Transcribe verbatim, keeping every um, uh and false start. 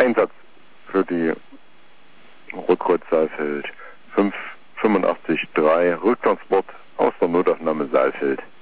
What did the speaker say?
Einsatz für die Rückkreuz Saalfeld fünf fünfundachtzig drei Rücktransport aus der Notaufnahme Saalfeld.